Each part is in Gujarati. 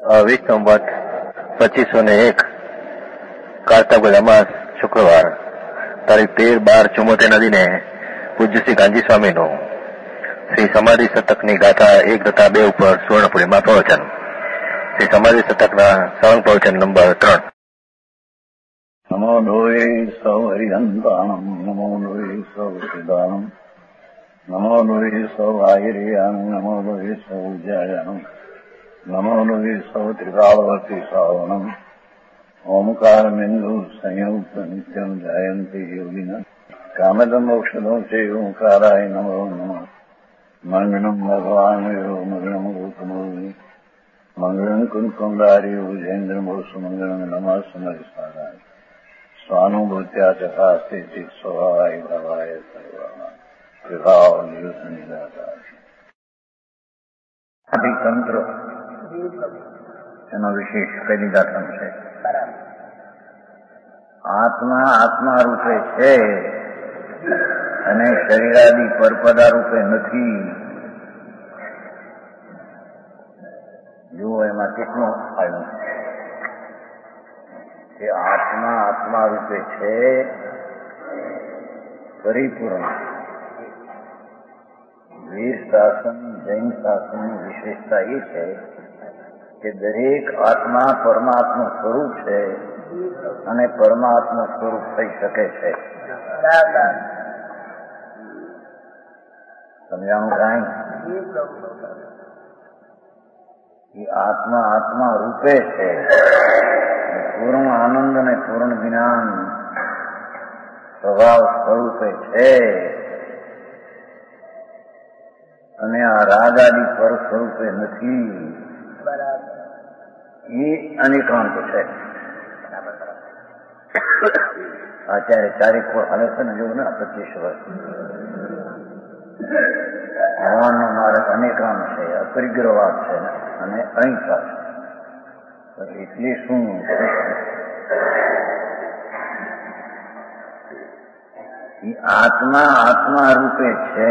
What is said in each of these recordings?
વિક્રમવત 2501 કારતક અમાસ શુક્રવાર તારીખ 13/12/74 દિને પૂજ્ય શ્રી ગાંધી સ્વામીનું શ્રી સમાધિ શતકની ગાથા 1-2 ઉપર સુવર્ણપુરીમાં પ્રવચન. શ્રી સમાધિ શતકના સળંગ પ્રવચન નંબર 3. નમો લોહે સૌ હરિહંતાણમ, નમો લોહે સૌ સિદ્ધાણમ, નમો લોહે સૌ આયર્યાણમ, નમો લોહે સૌ ઉજ્જાયાણમ, નમો લોહે સૌ ત્રિકાળવર્તી શ્રાવણમ, ઓમકારમેન્દુ સંયુક્ત નિત્યમ જાયંતી યોગિના કામદમ ઔષધો છે ઓંકારાય નમો નમઃ. મંગળમ ભગવાન મંગળમ ગોતમોહિ મંગળમ કુંકુંડારી ઉજેન્દ્રમોસુ મંગળમ નમઃ સમરિસ્વારાય સ્વાનુભૂત્યા ચકાસ્તે ચિત સ્વભાવાય ભાવાય સર્વા વિભાવ નિયુત નિરાકાર. તંત્ર એનો વિશેષ કઈ દાખલ છે. આત્મા આત્મા રૂપે છે અને શરીરાદી પરપદા રૂપે નથી. જુઓ એમાં કેટલું આવ્યું કે આત્મા આત્મા રૂપે છે પરિપૂર્ણ. વીર શાસન જૈન શાસનની વિશેષતા એ છે કે દરેક આત્મા પરમાત્મા સ્વરૂપ છે અને પરમાત્મા સ્વરૂપ થઈ શકે છે. સમજાણું કાંઈ? એ આત્મા આત્મા રૂપે છે, પૂર્ણ આનંદ અને પૂર્ણ જ્ઞાન સ્વભાવ સ્વરૂપે છે અને આ રાગ આદિ પર સ્વરૂપે નથી. એ અનેકાંત છે. અત્યારે તારીખ પર હાલે છે ને, જોવું ને 25 વર્ષ ભગવાનનો માર્ગ અનેકાંત છે, અપરિગ્રહવાદ છે અને અહિંસા છે. એટલે શું? આત્મા આત્મા રૂપે છે.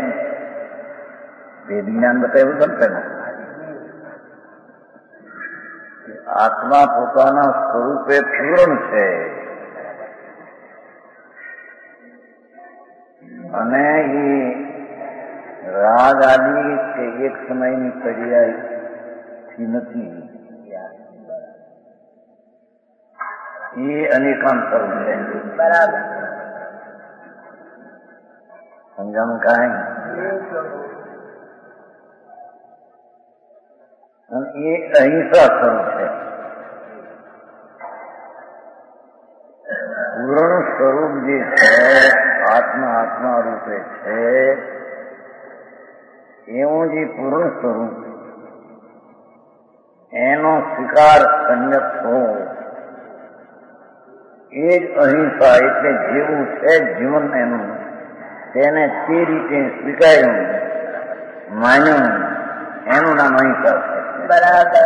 વેદ જ્ઞાન બતાવ્યું ગમશે ને. આત્મા પોતાના સ્વરૂપે પૂર્ણ છે અને એ રાગ આદિ કે એક સમયની પર્યાયથી નથી. એ અનેકાંત સ્વરૂપ છે. બરાબર સમજાણું કાંઈ? એ અહિંસા સ્વરૂપ છે. પૂર્ણ સ્વરૂપ જે છે આત્મા આત્મા રૂપે છે એવું જે પૂર્ણ સ્વરૂપ એનો સ્વીકાર સંયત થવો એ જ અહિંસા. એટલે જેવું છે જીવન એનું તેને તે રીતે સ્વીકાર્યું માન્યું એનું નામ અહિંસા છે. બરાબર.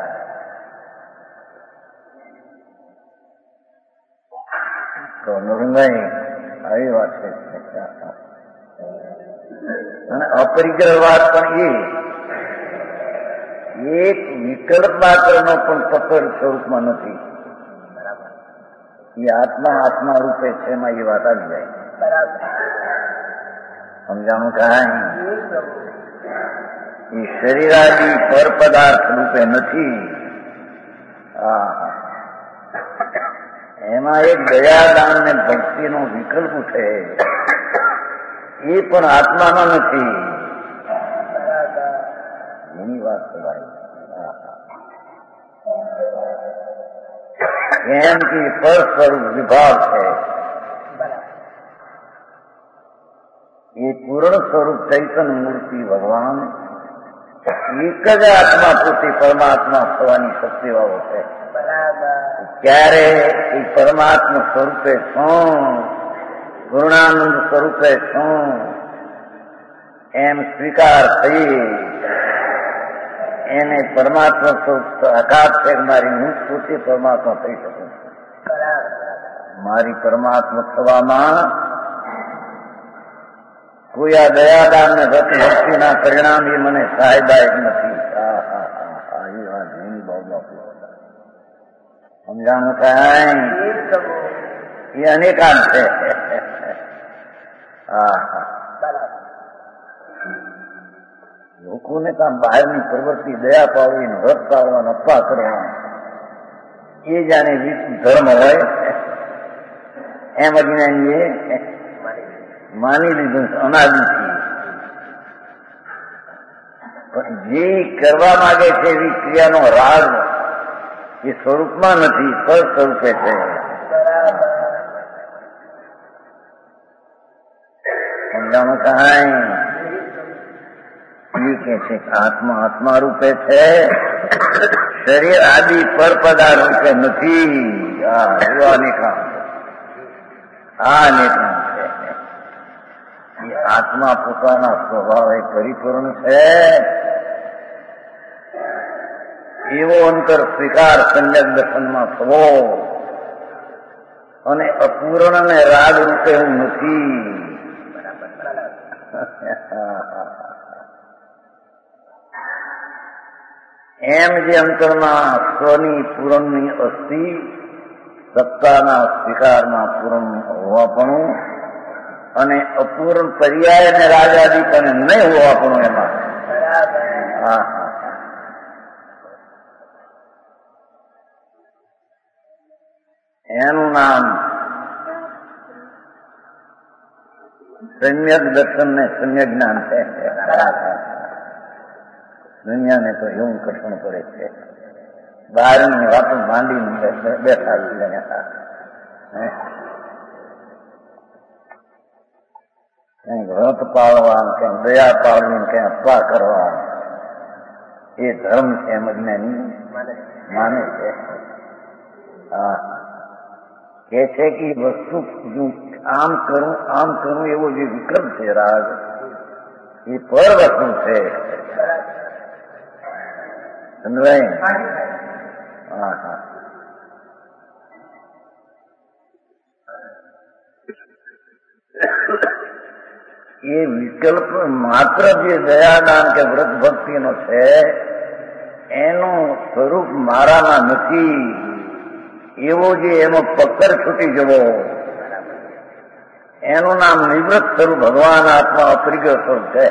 તો નરેન્દ્રભાઈ આવી વાત છે. અને અપરિગ્રહવાદ પણ એક વિકલ્પ માત્રનો પણ પકડ સ્વરૂપમાં નથી. એ આત્મા આત્મા રૂપે છે, એમાં એ વાત આવી જાય. સમજાણું કાંઈ? એ શરીરાદી પર પદાર્થ રૂપે નથી. એમાં એક દયાદાન ને ભક્તિનો વિકલ્પ છે, એ પણ આત્માનો નથી. એની વાત કહેવાય. એમ કે પર સ્વરૂપ વિભાવ છે. એ પૂર્ણ સ્વરૂપ ચૈતન્ય મૂર્તિ ભગવાન એક જ આત્મા પૂરતી પરમાત્મા થવાની શક્તિવાળો છે. ત્યારે એ પરમાત્મા સ્વરૂપે છું, પૂર્ણાનંદ સ્વરૂપે છું એમ સ્વીકાર થઈ એને પરમાત્મા સ્વરૂપ આઘાત છે. મારી હું પોતે પરમાત્મા થઈ શકું. મારી પરમાત્મા થવામાં કોઈ આ દયાદાન ને ભક્તિના પરિણામ એ મને સહાયદાયક નથી. એવી વાત જૈન બાબુ સમજાણું કાંઈ એ અનેકાંત છે. હા હા, લોકોને કામ બહારની પ્રવૃત્તિ દયા પાડવી, વ્રત પાડવા, અપવા કરવા, એ જાણે ધર્મ હોય એમ અજ્ઞાનીએ માની લીધું અનાદિથી. પણ જે કરવા માંગે છે એવી ક્રિયાનો રાગ એ સ્વરૂપમાં નથી, પર સ્વરૂપે છે. સમજાણું કાંઈ? એ કે છે આત્મા આત્મા રૂપે છે, શરીર આદિ પરપદાર રૂપે નથી. આ અનેકાંત છે. એ આત્મા પોતાના સ્વભાવે પરિપૂર્ણ છે એવો અંતર સ્વીકાર સંયમ દર્શનમાં થવો, અને અપૂર્ણ ને રાગ રૂપે હું નથી. એમ જે અંતરમાં સ્વની પૂરણની અસ્થિ, સત્તાના સ્વીકારમાં પૂરણ હોવાપણું અને અપૂર્ણ પર્યાય અને રાજાદી પણ નહીં હોવાપણું એમાં. હા, એનું નામ સમ્યક દર્શન ને સમ્યક જ્ઞાન છે. દુનિયાને તો એવું કઠણ પડે છે, બહારની વાતો માંડીને બેઠા કઈ વ્રત પાળવા, કઈ દયા પાળવી, કઈ અપવા કરવા, એ ધર્મ છે એમ અજ્ઞાની માને છે. હા, કે છે કે વસ્તુ આમ કરું એવો જે વિકલ્પ છે રાગ, એ પર વસ્તુ છે. સમજાય? હા હા, એ વિકલ્પ માત્ર જે દયાદાન કે વ્રત ભક્તિનો છે એનું સ્વરૂપ મારામાં નથી એવો જે એમાં પકડ છૂટી જવો, એનું નામ નિવૃત્ત સ્વરૂપ ભગવાન આત્મા અપરિગ્રહ સ્વરૂપ છે.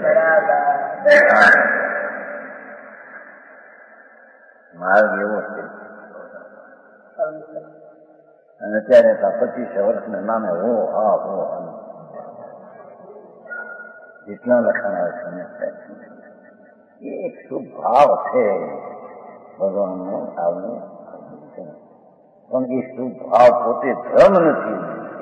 માર્ગ એવો છે. અને અત્યારે 25 વર્ષના નામે હો હા હો જેટલા લખાણ આવે છે એ એક શુભ ભાવ છે ભગવાનનો આવનો, પણ એ શુભ ભાવ પોતે ધર્મ નથી.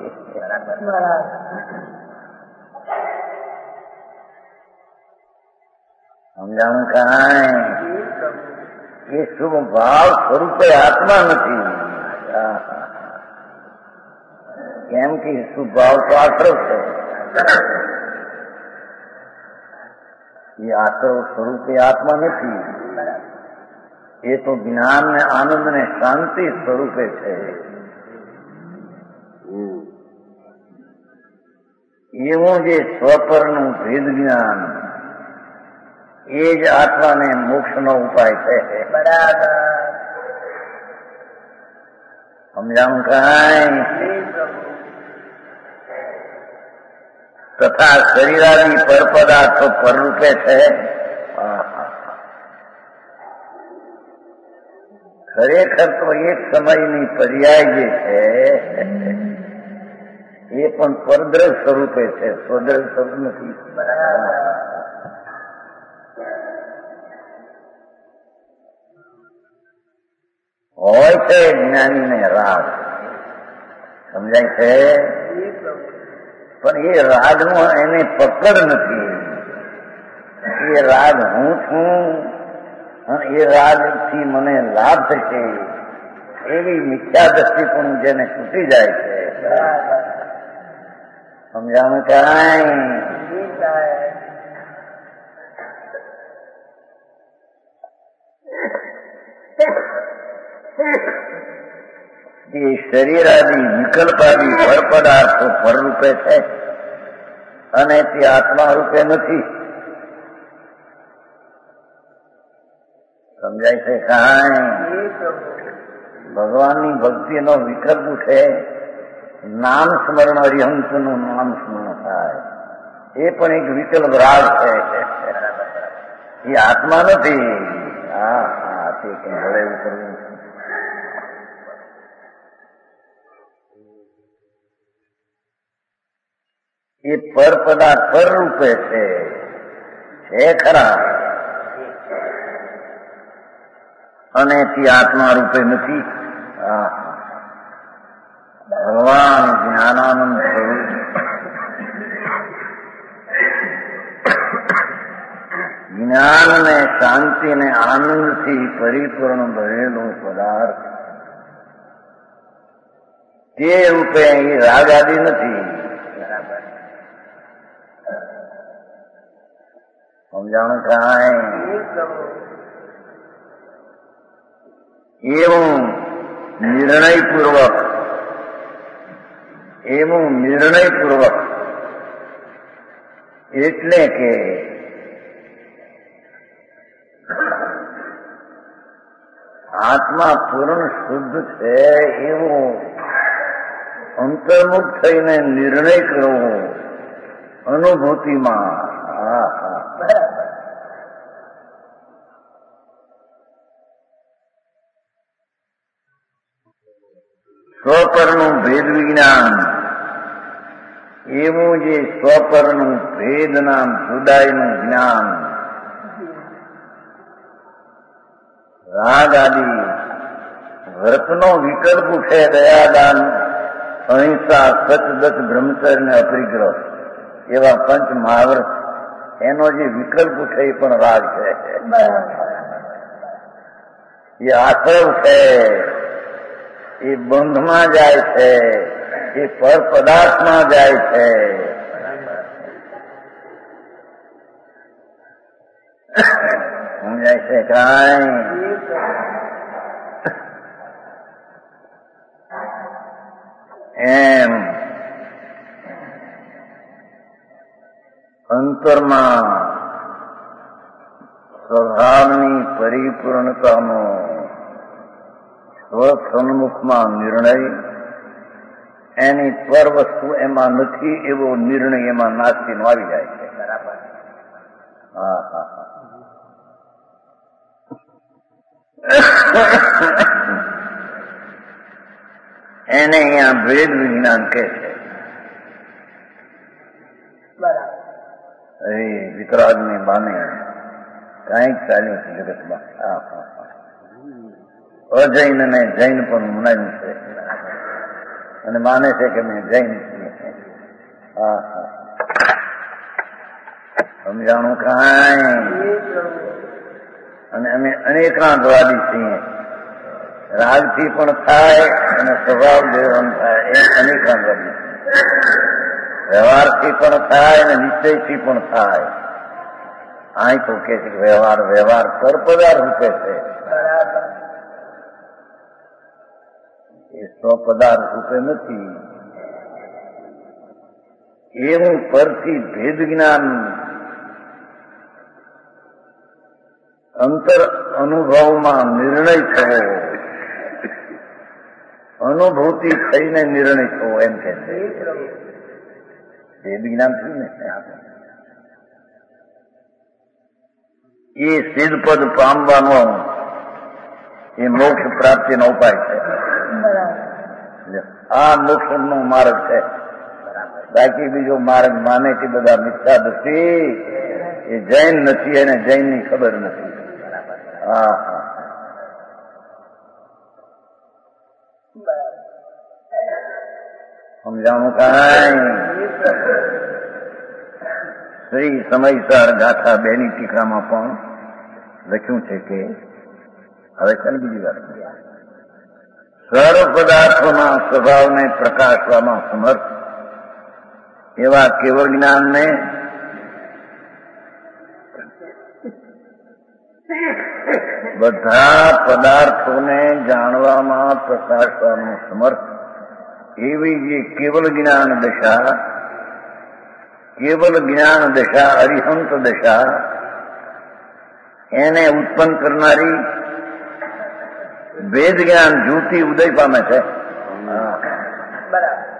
સમજાણું કાંઈ? એ શુભ ભાવ સ્વરૂપે આત્મા નથી. કેમ કે શુભ ભાવ તો આશ્રવ છે. એ આશ્રવ સ્વરૂપે આત્મા નથી, એ તો જ્ઞાન ને આનંદ ને શાંતિ સ્વરૂપે છે. એવું જે સ્વપરનું ભેદ જ્ઞાન એ જ આત્માને મોક્ષનો ઉપાય છે. બરાબર સમજાવું કાંઈ? તથા શરીરાદી પરપદાર્થો પરરૂપે છે. ખરેખર તો એક સમયની પર્યાય જે છે એ પણ પરદ્રવ સ્વરૂપે છે, સ્વદ્રવ સ્વરૂપ નથી. હોય છે જ્ઞાનીને રાગ, સમજાય છે? પણ એ રાગનો એને પકડ નથી. એ રાગ હું છું અને એ રાગથી મને લાભ થશે એવી મિથ્યા દ્રષ્ટિ પણ જેને છૂટી જાય છે. સમજાવું કાંઈ? એ શરીરાદી વિકલ્પાદી પરપદાર્થો પરરૂપે છે અને તે આત્મા રૂપે નથી. સમજાય છે કાંઈ? ભગવાનની ભક્તિનો વિકલ્પ ઉઠે, નામ સ્મરણ હરિહંસનું નામ સ્મરણ થાય, એ પણ એક વિકલ્પ રાગ છે. એ આત્મા નથી. હા હા, તે કઈ ભલે એવું કરવું. એ પર પદાર્થ પર રૂપે છે ખરા, અને તે આત્મા રૂપે નથી. ભગવાન જ્ઞાનાનંદ સ્વરૂપ જ્ઞાન ને શાંતિ ને આનંદથી પરિપૂર્ણ ભરેલો પદાર્થ, તે રૂપે અહીં રાગ આદિ નથી. સમજાણું કાંઈ? એવું નિર્ણયપૂર્વક એટલે કે આત્મા પૂર્ણ શુદ્ધ છે એવું અંતર્મુખ થઈને નિર્ણય કરવો અનુભૂતિમાં. સ્વપરનું ભેદ વિજ્ઞાન, એવું જે સ્વપરનું ભેદના જુદાઈનું જ્ઞાન, રાગ આદિ વ્રતનો વિકલ્પ ઉઠે, દયાદાન, અહિંસા, સચદત, બ્રહ્મચર્ય ને અપરિગ્રહ એવા પંચ મહાવ્રત, એનો જે વિકલ્પ ઉઠે એ પણ રાગ છે. એ આશ્રવ છે, એ બંધમાં જાય છે, એ પર પદાર્થમાં જાય છે. સમજાય છે કાંઈ? એમ અંતરમાં સ્વભાવની પરિપૂર્ણતાનો સ્વસન્મુખમાં નિર્ણય, એની પર વસ્તુ એમાં નથી એવો નિર્ણય એમાં નાસ્તીનો આવી જાય છે. બરાબર. હા હા હા. એને અહીંયા ભેદ વિજ્ઞાન કહે છે. એ વિતરાગને બાને કાંઈક ચાલ્યું છે જગતમાં. હા હા હા. અજૈન ને જૈન પણ મનાયું છે અને માને છે કે મેં જૈન છીએ. હા હા, સમજાણું કાંઈ? અને અમે અનેકાંતવાદી છીએ. રાગથી પણ થાય અને સ્વભાવ દેવન થાય, એમ અનેકાંતવાદી. વ્યવહારથી પણ થાય અને નિશ્ચયથી પણ થાય. અહીં તો કે છે વ્યવહાર પરપદાર રૂપે છે, એ સ્વપદાર્થ રૂપે નથી. એવું પરથી ભેદ જ્ઞાન અંતર અનુભવમાં નિર્ણય થવો, અનુભૂતિ થઈને નિર્ણય થવો, એમ કે છે. ભેદ જ્ઞાન થયું ને, એ સિદ્ધ પદ પામવાનો એ મોક્ષ પ્રાપ્તિનો ઉપાય છે. આ મોક્ષ નો માર્ગ છે. બાકી બીજો માર્ગ માને કે બધા મિથ્યા દૃષ્ટિ, એ જૈન નથી, એને જૈન ની ખબર નથી. હા હા, સમજાણું કાંઈ? શ્રી સમયસર ગાથા બેની ટીકામાં પણ લખ્યું છે કે હવે છે ને બીજી વાત, સર્વ પદાર્થોના સ્વભાવને પ્રકાશવામાં સમર્થ એવા કેવળ જ્ઞાનને બધા પદાર્થોને જાણવામાં પ્રકાશવાનું સમર્થ એવી જે કેવલ જ્ઞાન દશા, અરિહંત દશા, એને ઉત્પન્ન કરનારી વેદ જ્ઞાન જ્યોતિ ઉદય પામે છે. બરાબર.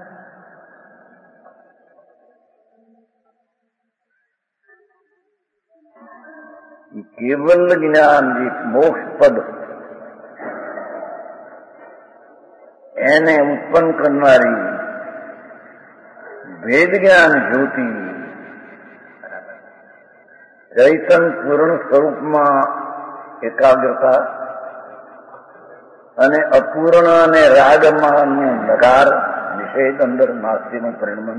કેવલ જ્ઞાન જે મોક્ષ પદ એને ઉત્પન્ન કરનારી વેદ જ્ઞાન જ્યોતિ ચૈતન પૂર્ણ સ્વરૂપમાં એકાગ્રતા અને અપૂર્ણ અને રાગમાં નગાર નિષેધ અંદર નાસ્તિનું પરિણમન,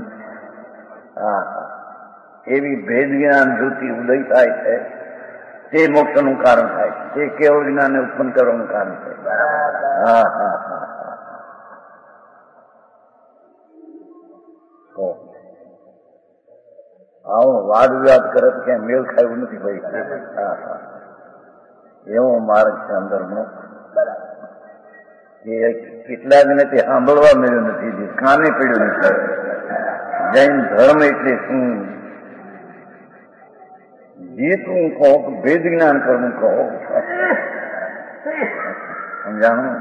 એવી ભેદ જ્ઞાન જ્યોતિ ઉદય થાય છે. તે મોક્ષનું કારણ થાય છે. તે કેવળ જ્ઞાનને ઉત્પન્ન કરવાનું કારણ છે. આવો વાદ વિવાદ કરે તો ક્યાં મેળ ખાયું નથી ભાઈ. એવો માર્ગ છે અંદરનો. એ કેટલાકને તે સાંભળવા મળ્યું નથી, કાને પડ્યું નથી. જૈન ધર્મ એટલે શું? જે તું કહો ભેદ જ્ઞાન કરવું કહો, સમજાણું?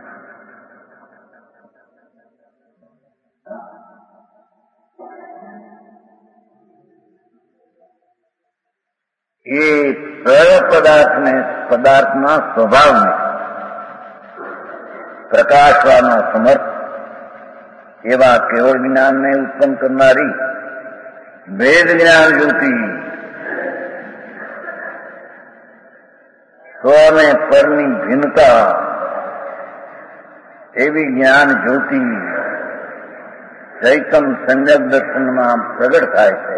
એ સર્વ પદાર્થના સ્વભાવને પ્રકાશવાના સમર્થ એવા કેવળ જ્ઞાનને ઉત્પન્ન કરનારી ભેદ જ્ઞાન જ્યોતિ સ્વ અને પરની ભિન્નતા એવી જ્ઞાન જ્યોતિ ચૈતન સંજ્ઞક દર્શનમાં પ્રગટ થાય છે.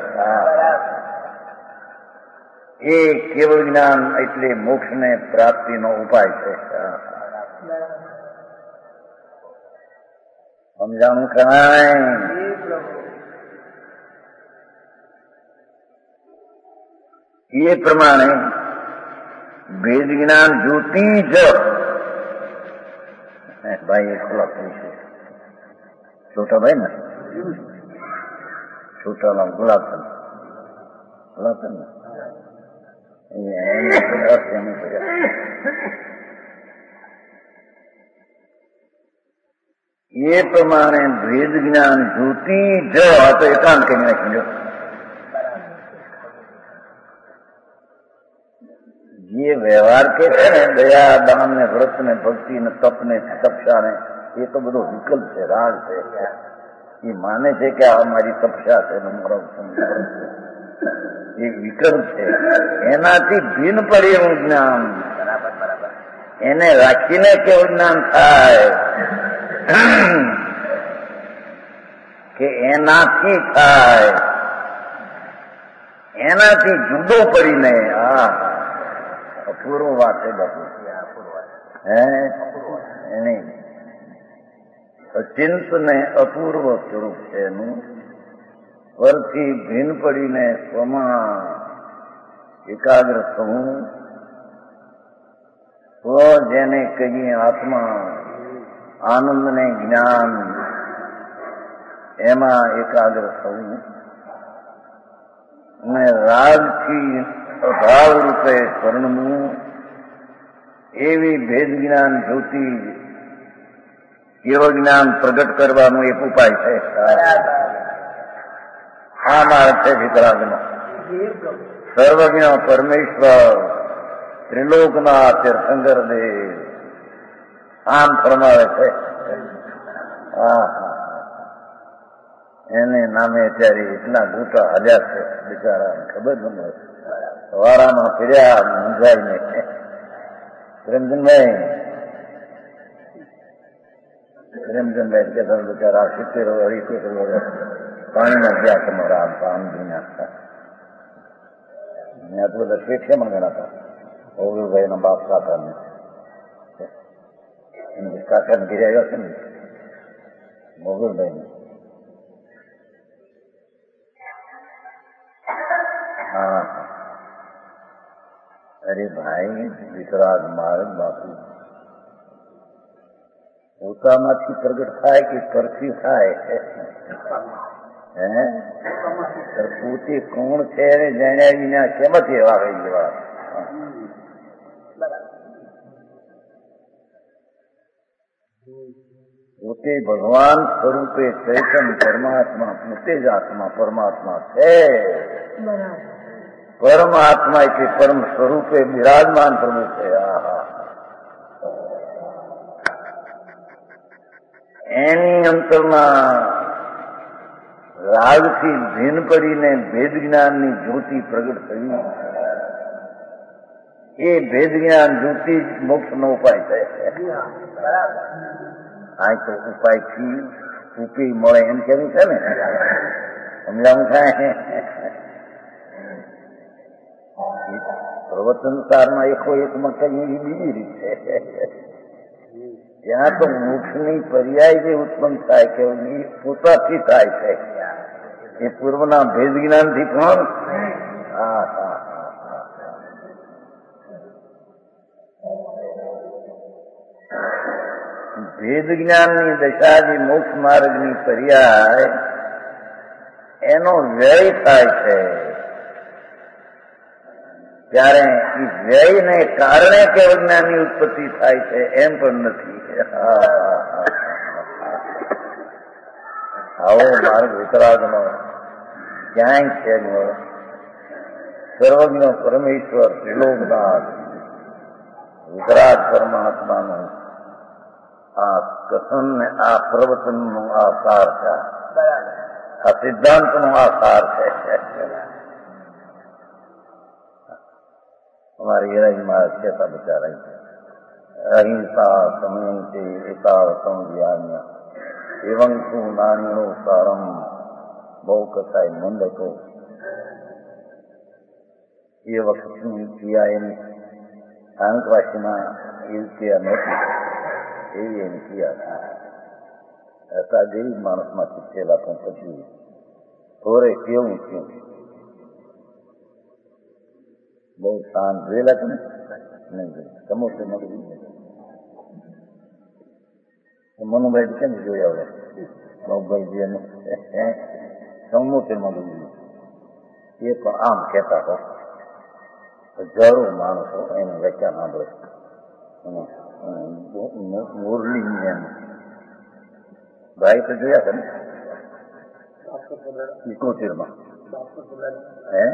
એ કેવળ જ્ઞાન એટલે મોક્ષને પ્રાપ્તિનો ઉપાય છે. સમજાણું કાંઈ? એ પ્રમાણે વેદ જ્ઞાન જ્યોતિ જ ભાઈ એકલા પૂછે છોટા ભાઈ ને છોટા નામ ગુલાબચંદ ને એ પ્રમાણે ભેદ જ્ઞાન જ્યોતિ જ તો એકાંત કરી નાખી. જે વ્યવહાર કે છે ને દયા દાન ને વ્રત ને ભક્તિ ને તપ ને તપસ્યા ને, એ તો બધો વિકલ્પ છે, રાગ છે. એ માને છે કે આ મારી તપસ્યા છે, એ વિકલ્પ છે. એનાથી ભિન્ન પડે એવું જ્ઞાન, એને રાખીને કેવું જ્ઞાન થાય કે એનાથી થાય, એનાથી જુદો પડીને. અપૂર્વ વાત છે બાપુ. એની અચિંત ને અપૂર્વ સ્વરૂપ છે એનું. પરથી ભિન્ન પડીને સ્વમાં એકાગ્ર થવું, સ્વ જેને કહીએ આત્મા, આનંદ ને જ્ઞાન, એમાં એકાગ્ર થવું અને રાગથી અભાવ રૂપે શરણવું, એવી ભેદ જ્ઞાન જ્યોતિ કેવળ જ્ઞાન પ્રગટ કરવાનો એક ઉપાય છે. આ માર્ગ છે વિતરાગનો. સર્વજ્ઞ પરમેશ્વર ત્રિલોકના તીર્થંકર દેવ આમ ફરમાવે છે. એને નામે અત્યારે એટલા ગોટા હાલ્યા છે બિચારા, ખબર ન હોય. સવારામાં ફર્યા મૂંઝાઈને પ્રેમચંદભાઈ કે બિચારા 70 વર્ષ 71 વર્ષ પાણીમાં ગયા તમારા આમથી નાખતા. ત્યાં તો બધા શેઠ છે મને ગણાતા. ઓગળભાઈ ના બાપ કાકાને કાકાને ઘેરે આવ્યા છે ને મોગલભાઈ ને. હા અરે ભાઈ વિતરાગ માર્ગ બાપુ પોતામાંથી પ્રગટ થાય કે પરથી થાય? પોતે કોણ છે જાણ્યા વિના કેમાંથી એવા રહી જવા? પોતે ભગવાન સ્વરૂપે ચૈતન્ય પરમાત્મા પોતે જ આત્મા પરમાત્મા છે. પરમાત્મા એટલે પરમ સ્વરૂપે બિરાજમાન પ્રભુ છે. એની અંતરમાં રાગથી ભીન પડીને ભેદ જ્ઞાનની જ્યોતિ પ્રગટ થઈ. એ ભેદ જ્ઞાન જ્યોતિ મોક્ષનો ઉપાય છે. આ તો ઉપાયથી ઉપી મળે એમ કેવું છે ને, સમજાવું થાય. પ્રવચનસારમાં એકો એકમાં કઈ બીજી રીત છે. ત્યાં તો મોક્ષની પર્યાય જે ઉત્પન્ન થાય કે પોતાથી થાય છે, એ પૂર્વના ભેદ જ્ઞાનથી પણ. ભેદ જ્ઞાનની દશા જે મોક્ષ માર્ગની પર્યાય એનો વ્યય થાય છે, ત્યારે એ વ્યયને કારણે કેવળ જ્ઞાનની ઉત્પત્તિ થાય છે એમ પણ નથી. આવો માર્ગ વિતરાગનો ક્યાંય છે નહીં. સર્વજ્ઞ પરમેશ્વર ત્રિલોકનાથ વિતરાગ પરમાત્માનો આ કથન ને આ પ્રવચનનો આ સાર છે, આ સિદ્ધાંતનો આ સાર છે. અમારી હિરાઈ મહારાજ કહેતા બચારા અહિંસા સમયંતે એકાવતમ જ્ઞાન્ય એવં તું નાણીનો સારમ બહુ કથાય મંડકો. એ વખતની ક્રિયા એની સ્થાનકવાસીમાં એવી ક્રિયા નહોતી, એવી એની ક્રિયા હતા. ગરીબ માણસમાં શીખેલા પણ પછી થોરે કેવું થયું, બહુ શાંત જોયેલા તમે નહીં? સમોસે મગજી મનુભાઈ કેમ જોયા હવે મગભાઈજી એને સમોસે મગજી એ પણ આમ કહેતા હતા. હજારો માણસો એને વ્યાખ્યા સાંભળે. મુરલી એમ ભાઈ તો જોયા હતા ને 71માં, હે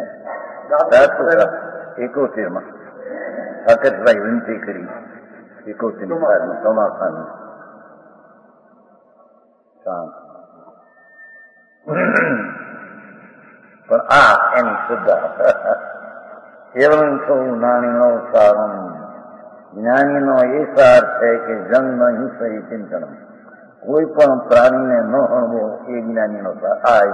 71માં સાકરભાઈ વિનંતી કરી 71 ચોમાસાની શાંત. પણ આ એની શ્રદ્ધા. એવં સૌ નાણીનો સારમ, જ્ઞાનીનો એ સાર છે કે જંગ ન હિંસે ચિંતન, કોઈ પણ પ્રાણીને ન હણવો એ જ્ઞાનીનો સાર.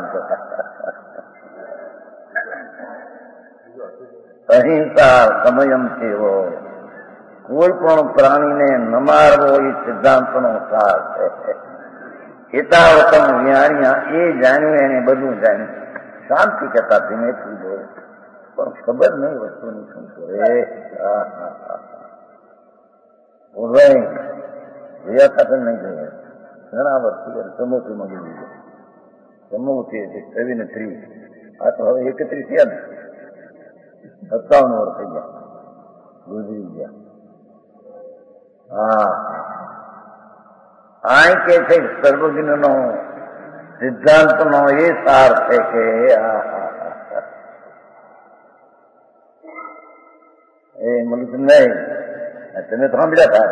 અહિંસા સમયમ છેવો, કોઈ પણ પ્રાણીને ન મારવો એ સિદ્ધાંતનો સાર છે. હિતાવતમ જ્ઞાનિયા, એ જાણ્યું એને બધું જાણ્યું. શાંતિ કહેતા ધીમેથી બોલ, પણ ખબર નહીં વસ્તુની શું કરે. જોયા સાથે નહીં જોયા, ઘણા વર્ષ સમોસીમાં ગયું. સમોસી 73, આ તો હવે 31 થયા ને, 57 વર્ષ થઈ ગયા, ગુજરી ગયા. આ કે છે સર્વજ્ઞનો સિદ્ધાંતનો એ સાર છે કે એ મનુષ્ય નહીં. તમે તો સાંભળ્યા હતા,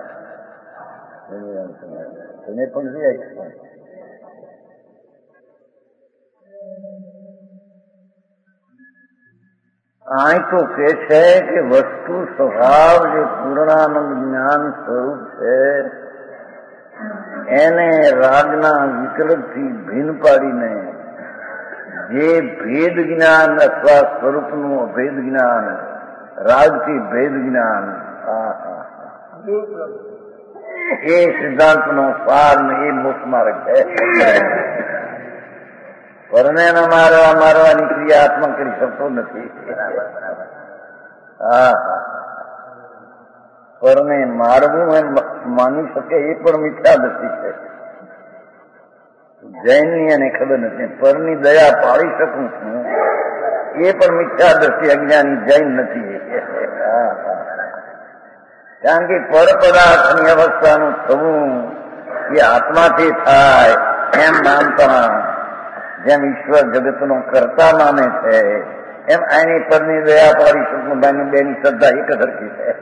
તમે પણ જોયા. આ તો કે છે કે વસ્તુ સ્વભાવ જે પૂર્ણાનંદ જ્ઞાન સ્વરૂપ છે એને રાગના વિકલ્પથી ભીન પાડીને જે ભેદ જ્ઞાન અથવા સ્વરૂપનું અભેદ જ્ઞાન, રાગથી ભેદ જ્ઞાન, એ સિદ્ધાંતનો સાર ને એ મોક્ષ માર્ગ છે. પરને મારવાની ક્રિયા આત્મા કરી શકતો નથી. પરને મારવું એમ માની શકે એ પણ મિથ્યાદૃષ્ટિ છે. જૈનની એને ખબર નથી. પરની દયા પાડી શકું છું એ પણ મિથ્યા દ્રષ્ટિ અજ્ઞાની જૈન નથી. કારણ કે પર પદાર્થની અવસ્થાનું થવું એ આત્માથી થાય એમ માનતા, જેમ ઈશ્વર જગતનો કર્તા માને છે એમ આની પરની દયા પાડી સુખભાઈ બેની શ્રદ્ધા એક સરખી છે.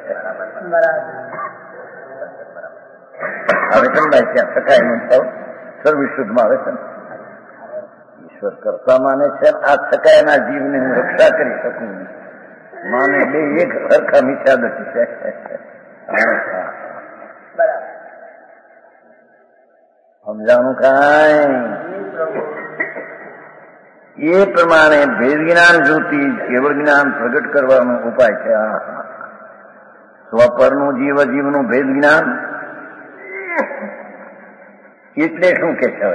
હવે તમને ત્યાં શકાય નહીં થાવ સર્વશુદ્ધમાં આવે છે. ઈશ્વર કરતા માને છે, આ થકાયના જીવને હું રક્ષા કરી શકું માને બે એક સરખા મિથ્યા દ્રષ્ટિ છે. સમજાણું કાંઈ એ પ્રમાણે ભેદ જ્ઞાન જ્યોતિ કેવળ જ્ઞાન પ્રગટ કરવાનો ઉપાય છે. સ્વપરનું જીવનું ભેદ જ્ઞાન એટલે શું કે છે?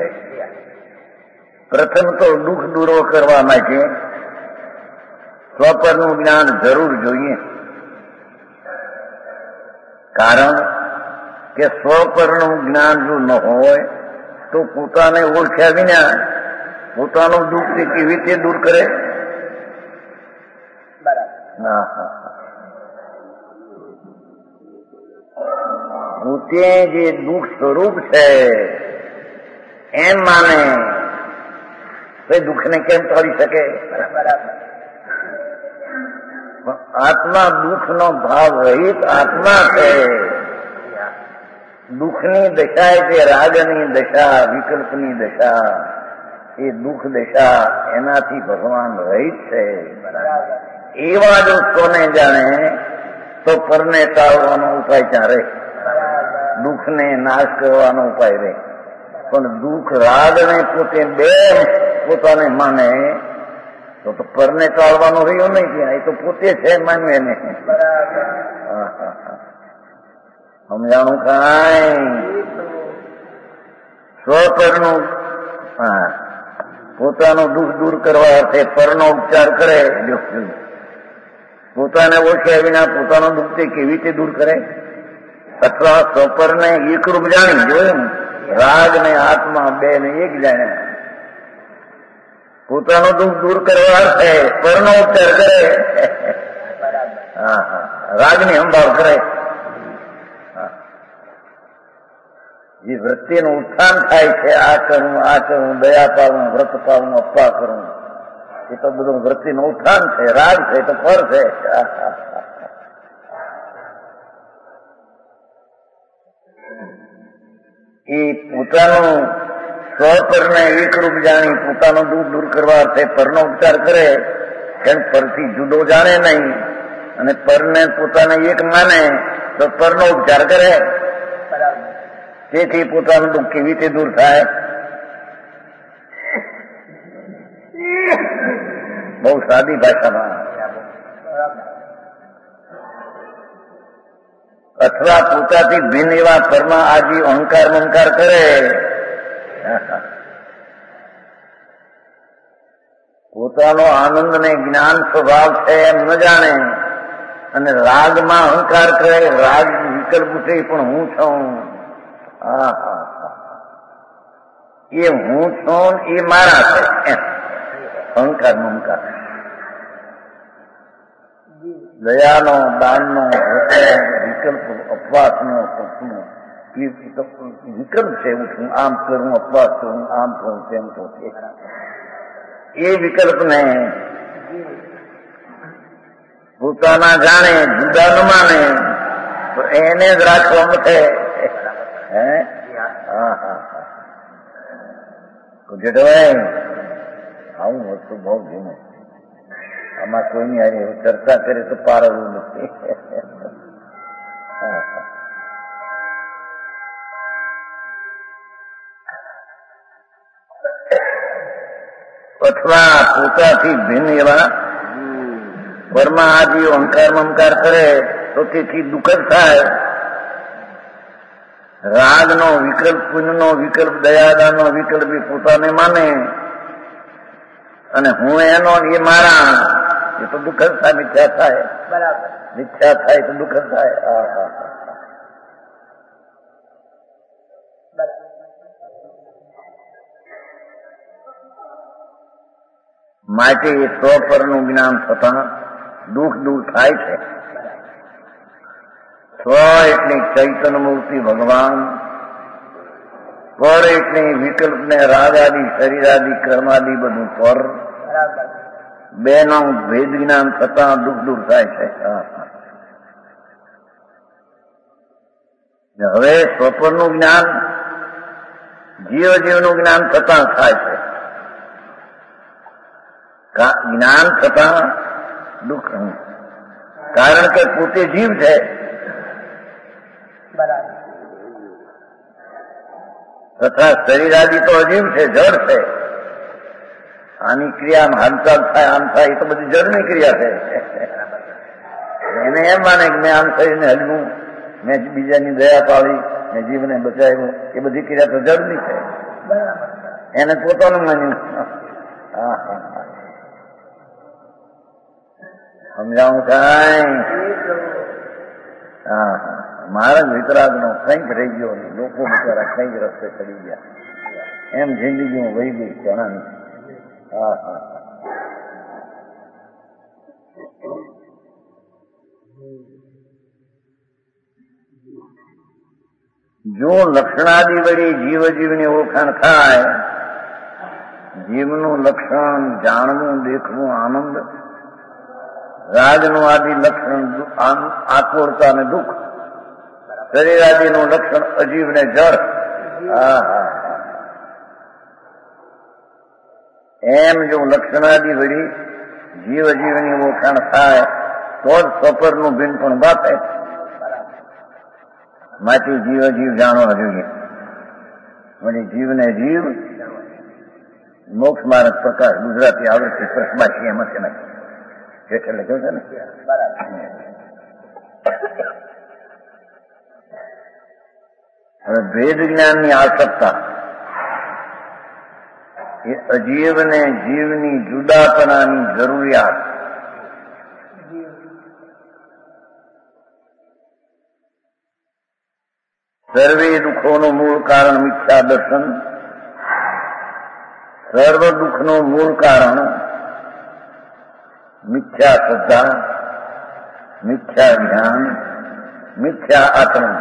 પ્રથમ તો દુઃખ દૂરો કરવા માટે સ્વપરનું જ્ઞાન જરૂર જોઈએ. કારણ કે સ્વપરનું જ્ઞાન જો ન હોય તો પોતાને ઓળખ્યા વિના પોતાનું દુઃખ તે કેવી રીતે દૂર કરે? પોતે જે દુઃખ સ્વરૂપ છે એમ માને તો દુઃખને કેમ ટાળી શકે? આત્મા દુઃખનો ભાવ રહિત આત્મા છે. દુઃખની દશા એટલે રાગની દશા, વિકલ્પની દશા, એ દુઃખ દશા એનાથી ભગવાન રહિત છે. એવા જો કોને જાણે તો પરને ટાળવાનો ઉપાય ક્યાં રહે? દુઃખને નાશ કરવાનો ઉપાય રહે. પણ દુઃખ રાગને પોતે બે પોતાને માને તો પરને ટાળવાનું રહ્યું નહીં. ત્યાં એ તો પોતે છે માન્યું એને. સમજાણું કાંઈ? સ્વપરનું પોતાનું દુઃખ દૂર કરવા અર્થે પરનો ઉપચાર કરે. પોતાને ઓળખ્યા વિના પોતાનું દુઃખ તે કેવી રીતે દૂર કરે? અથવા સ્વપરને એકરૂપ જાણી જોયું, રાગ ને આત્મા બે ને એક જાણ્યા. પોતાનું દુઃખ દૂર કરવા અર્થે પરનો ઉપચાર કરે. રાગની સંભાળ કરે. જે વૃત્તિનું ઉત્થાન થાય છે, આ કરું, દયા પાડું, વ્રત પાડું, અપવા કરું, એ તો બધું વૃત્તિનું ઉત્થાન છે. રાગ છે તો પર છે. એ પોતાનું સ્વપરને એકરૂપ જાણી પોતાનું દુઃખ દૂર કરવા અર્થે પરનો ઉપચાર કરે. એમ પરથી જુદો જાણે નહીં અને પરને પોતાને એક માને તો પરનો ઉપચાર કરે. તેથી પોતાનું દુઃખ કેવી રીતે દૂર થાય? બહુ સાદી ભાષામાં. અથવા પોતાથી ભિન્ન એવા પરમાં આજી અહંકાર મંકાર કરે. પોતાનો આનંદ ને જ્ઞાન સ્વભાવ છે એમ ન જાણે અને રાગમાં અહંકાર કરે. રાગ વિકલ્પ ઉઠે પણ હું છું. એ હું છું એ મારા છે. અહંકાર મમકાર દયાનો, દાનનો, વિકલ્પ, અપવાસનો વિકલ્પ છે. હું આમ કરું, અપવાસ કરું, આમ કરું, તેમ કરું. એ વિકલ્પને પોતાના જાણે, જુદા ન માને તો એને જ રાખવા માટે જેઠભાઈ આવું વસ્તુ બહુ જૂનું. આમાં કોઈની આજે ચર્ચા કરે તો પારવું નથી. અથવા પોતાથી ભિન્ન એવા પરમાં આજી અહંકાર મમકાર કરે તો તેથી દુઃખ થાય. રાગનો વિકલ્પ, પુણ્યનો વિકલ્પ, દયાદાનો વિકલ્પ એ પોતાને માને અને હું એનો એ મારા, એ તો દુઃખ જ થાય. મિથ્યા થાય. બરાબર, મિથ્યા થાય તો દુઃખ જ થાય. માટે એ સ્વપરનું જ્ઞાન થતા દુઃખ દૂર થાય છે. સ્વ એટલે ચૈતન્ય મૂર્તિ ભગવાન, પર એટલે વિકલ્પ ને રાગાદી શરીરાદી કર્માદી બધું પર, બેનો ભેદ જ્ઞાન થતા દુઃખ દૂર થાય છે. હવે સ્વપરનું જ્ઞાન જીવનું જ્ઞાન થતા થાય છે. જ્ઞાન થતા દુઃખ, કારણ કે પોતે જીવ છે. તથા શરીરાદી તો અજીવ છે, જળ છે. આની ક્રિયામાં હાલચાલ થાય, આમ થાય, એ તો બધી જળની ક્રિયા છે. એને એમ માને કે મેં આમ શરીરને હલવું, મેં બીજાની દયા પાડી, મેં જીવને બચાવ્યું, એ બધી ક્રિયા તો જળની છે. એને પોતાનું માન્યું. સમજાવું થાય? હા, મારા વિતરાગનો કંઈક રહી ગયો, લોકો બિચારા કંઈક રસ્તે ચડી ગયા, એમ જિંદગીમાં વહી ગઈ ઘણાની. હા હા, જો લક્ષણાદિ વળી જીવની ઓળખાણ થાય, જીવનું લક્ષણ જાણવું, દેખવું, આનંદ, રાગનું આદિ લક્ષણ આતુરતા અને દુઃખ, શરીરાદિનું લક્ષણ અજીવ ને જળ. એમ જો લક્ષણાદિ વળી જીવની ઓળખાણ થાય તો જ સ્વપરનું ભિન્ન પણ બાપે. માંથી જીવ જાણવા જોઈએ. વળી જીવને જીવ મોક્ષ માર્ગ પ્રકાશ ગુજરાતી આવૃત્તિ પ્રશ્નબાછી એમ છે નહીં એટલે લખ્યું છે ને. હવે ભેદ જ્ઞાનની આવશ્યકતા એ અજીવને જીવની જુદાપણાની જરૂરિયાત. સર્વે દુઃખોનું મૂળ કારણ મિથ્યા દર્શન, સર્વ દુઃખનું મૂળ કારણ મિથ્યા શ્રદ્ધા, મિથ્યા જ્ઞાન, મિથ્યા આચરણ.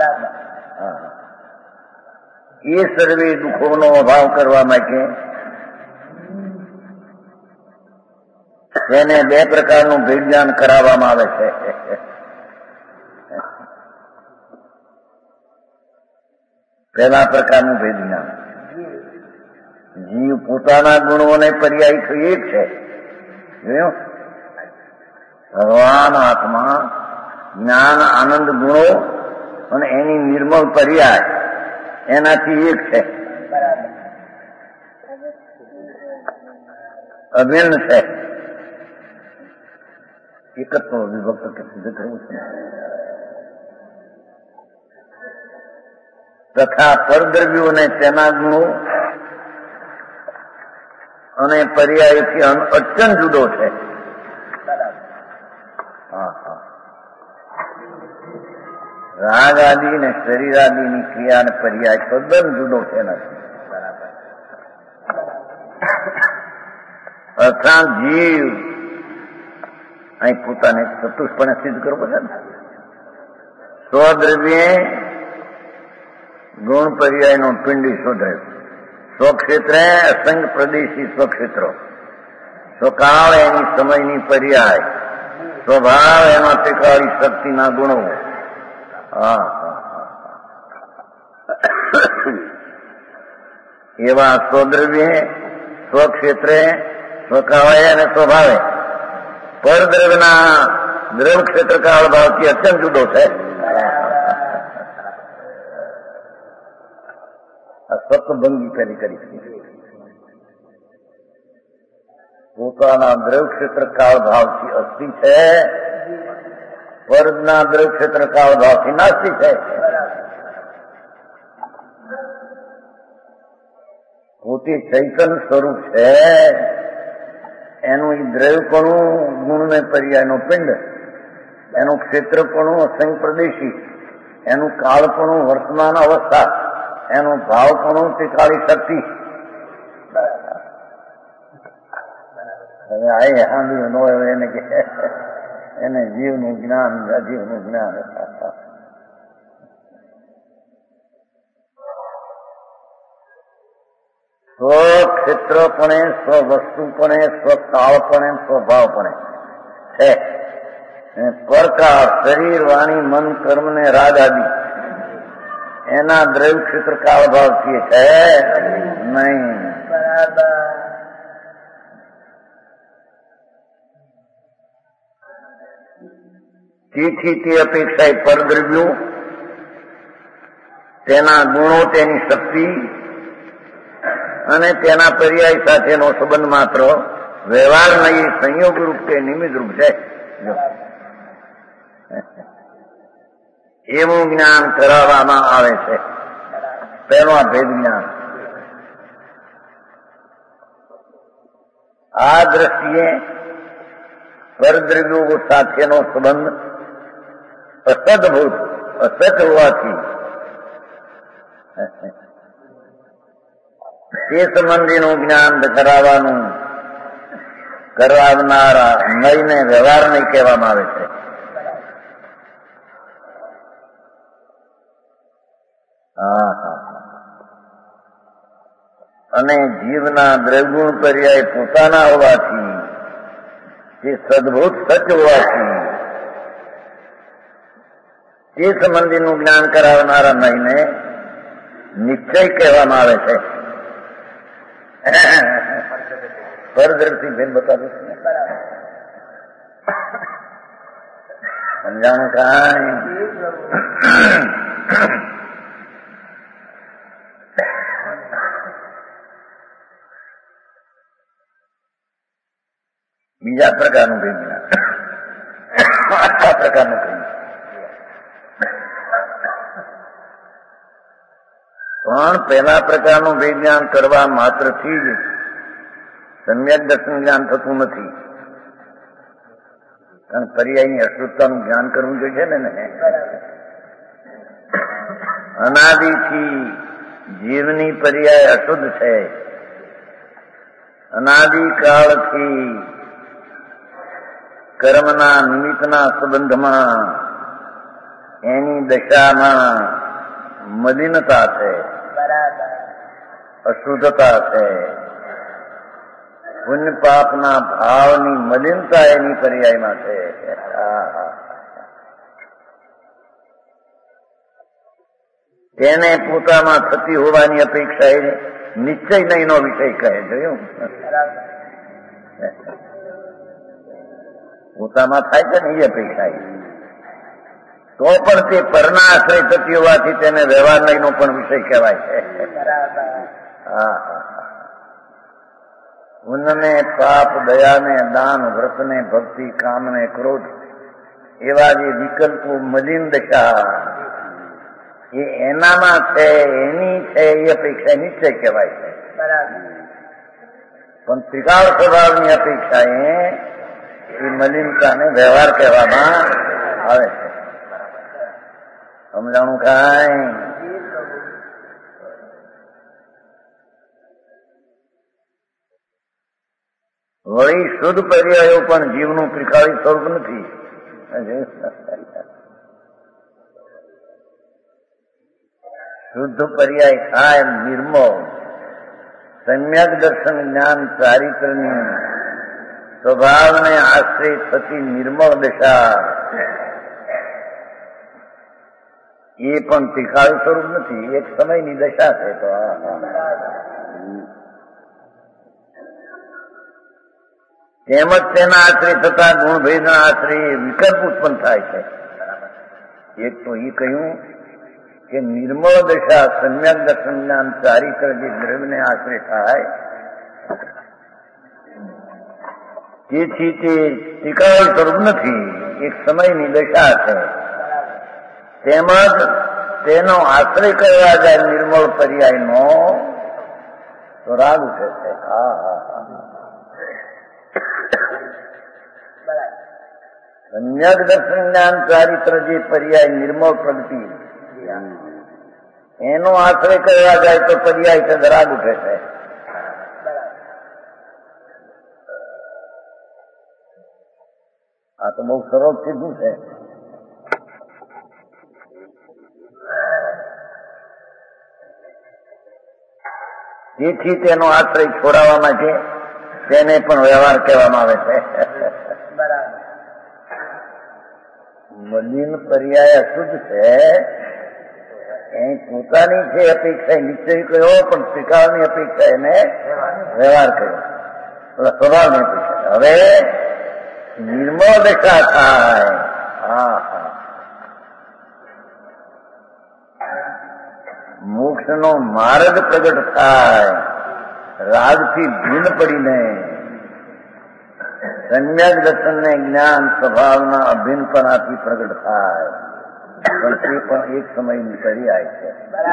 એ સર્વે દુઃખોનો અભાવ કરવા માટે તેને બે પ્રકારનું ભેદ કરાવવામાં આવે છે. પહેલા પ્રકારનું ભેદ જ્ઞાન, જીવ પોતાના ગુણોને પર્યાય તો એક છે. જોયું? ભગવાન આત્મા, જ્ઞાન, આનંદ ગુણો અને એની નિર્મળ પર્યાય એનાથી એક છે, અભિન્ન છે. એકત્વ વિભક્ત કે સિદ્ધ કરવું છે. તથા પરદ્રવ્યોને તેના ગુણો અને પર્યાયથી અત્યંત જુદો છે. રાગ આદિ ને શરીર આદિની ક્રિયા અને પર્યાય તદ્દન જુદો છે નથી. અર્થાત જીવ અહીં પોતાને ચતુષ્પણે સિદ્ધ કરવો છે ને. સ્વદ્રવ્યે ગુણ પર્યાયનો પિંડી સ્વદ્રવ્ય, સ્વક્ષેત્રે અસંગ પ્રદેશી સ્વક્ષેત્રો, સ્વકાળ એની સમયની પર્યાય, સ્વભાવ એમાં ટેકાળી શક્તિના ગુણો. એવા સ્વદ્રવ્ય, સ્વક્ષેત્રે, સ્વકાળે અને સ્વભાવે પરદ્રવ્યના દ્રવ ક્ષેત્ર કાળ ભાવથી અત્યંત જુદો છે. સત્ભંગી પેલી કરી પોતાના દ્રવ ક્ષેત્ર કાળ ભાવથી અસ્થિ છે, વર્ગના દ્રવ ક્ષેત્ર કાળ ભાવથી નાસ્તી છે. પોતે ચૈતન્ય સ્વરૂપ છે. એનું એ દ્રવ્યપણું ગુણને પર્યાયનો પિંડ, એનું ક્ષેત્રપણું અસંગ પ્રદેશી, એનું કાળપણું વર્તમાન અવસ્થા, એનું ભાવપણું તે કાળી શક્તિ. આ સાંભળ્યું ન હોય એને કે એને જીવનું જ્ઞાન, અજીવનું જ્ઞાન. સ્વક્ષેત્રપણે, સ્વવસ્તુપણે, સ્વકાળપણે, સ્વભાવપણે છે. પરકાળ શરીર, વાણી, મન, કર્મ ને રાગ આદિ એના દ્રવ્ય ક્ષેત્ર કાળ ભાવથી છે નહીં. તેથી તે અપેક્ષા પરદ્રવ્યો, તેના ગુણો, તેની શક્તિ અને તેના પર્યાય સાથેનો સંબંધ માત્ર વ્યવહાર નહીં, સંયોગ રૂપ કે નિમિત્ત રૂપ છે. એવું જ્ઞાન કરાવવામાં આવે છે. પહેલો આ ભેદ જ્ઞાન. આ દ્રષ્ટિએ પરદ્રવ્યો સાથેનો સંબંધ અસદભૂત, અસત હોવાથી તે સંબંધીનું જ્ઞાન કરાવનારા નયને વ્યવહાર નહીં કહેવામાં આવે છે. અને જીવના દ્રવ્યગુણ પર્યાય પોતાના હોવાથી, તે સદભૂત સત્ય હોવાથી તે સંબંધીનું જ્ઞાન કરાવનારા નયને નિશ્ચય કહેવામાં આવે છે. પરદ્રષ્ટિ ભેદ બતાવે છે. સમજાણું કાંઈ? બીજા પ્રકારનું ભેદ જ્ઞાન, આખા પ્રકારનું કહ્યું. પણ પહેલા પ્રકારનું ભેદ જ્ઞાન કરવા માત્રથી જ સમ્યક દર્શન જ્ઞાન થતું નથી. કારણ પર્યાયની અશુદ્ધતાનું જ્ઞાન કરવું જોઈએ ને. અનાદિથી જીવની પર્યાય અશુદ્ધ છે. અનાદિકાળથી કર્મના નિમિત્તના સંબંધમાં એની દશામાં મલિનતા છે, અશુદ્ધતા છે. પુણ્ય પાપના ભાવની મલિનતા એની પર્યાયમાં છે. તેને પોતામાં થતી હોવાની અપેક્ષા એ નિશ્ચય નહીંનો વિષય કહે. જોયું? પોતામાં થાય છે ને એ અપેક્ષા, તો પણ તે પરના આશ્રય થતી હોવાથી તેને વ્યવહાર નહીંનો પણ વિષય કહેવાય છે. પુણ્યને, પાપ, દયાને, દાન, વ્રતને, ભક્તિ, કામને, ક્રોધ એવા જે વિકલ્પો મલિન દશા એ એનામાં છે, એની છે એ અપેક્ષા નિશ્ચય કહેવાય છે. પણ ત્રિકાળ સ્વભાવની અપેક્ષા એ મલિનતાને વ્યવહાર કહેવામાં આવે છે. સમજાણું કાંઈ? વળી શુદ્ધ પર્યાયો પણ જીવનું ત્રિકાળી સ્વરૂપ નથી. શુદ્ધ પર્યાય થાય નિર્મળ સમ્યક દર્શન જ્ઞાન ચારિત્રની સ્વભાવને આશ્રય થતી નિર્મળ દશા એ પણ ત્રિકાળી સ્વરૂપ નથી, એક સમયની દશા છે. તો તેમજ તેના આશ્રય થતા ગુણભેદના આશ્રય વિકલ્પ ઉત્પન્ન થાય છે. એક તો એ કહ્યું કે નિર્મળ દશા સમ્યક દર્શન જ્ઞાન ચારિત્ર જે દ્રવ્યને આશ્રય થાય, તેથી તે ત્રિકાળ સ્વરૂપ નથી, એક સમયની દશા છે. તેમજ તેનો આશ્રય કરવા જાય નિર્મળ પર્યાયનો તો રાગ ઉઠે છે. સમ્યક દર્શન જ્ઞાન ચારિત્ર જે પર્યાય નિર્મળ પ્રગતિ એનો આશ્રય કરવા જાય તો પર્યાય છે રાગ ઉઠે છે. આ તો બહુ સરળ સીધું છે. તેથી તેનો આશ્રય છોડાવવા માટે તેને પણ વ્યવહાર કહેવામાં આવે છે. મલિન પર્યાય અશુદ્ધ છે, એ પોતાની છે અપેક્ષા નિશ્ચય કહ્યો, પણ સ્વીકારની અપેક્ષા એને વ્યવહાર કર્યો, સ્વભાવની અપેક્ષા. હવે નિર્મળ દશા થાય, મોક્ષનો માર્ગ પ્રગટ થાય, રાગથી ભીન પડીને સમ્યક દર્શનને જ્ઞાન સ્વભાવના અભિન્નપણાથી પ્રગટ થાય. પણ તે પણ એક સમયની પર્યાય છે.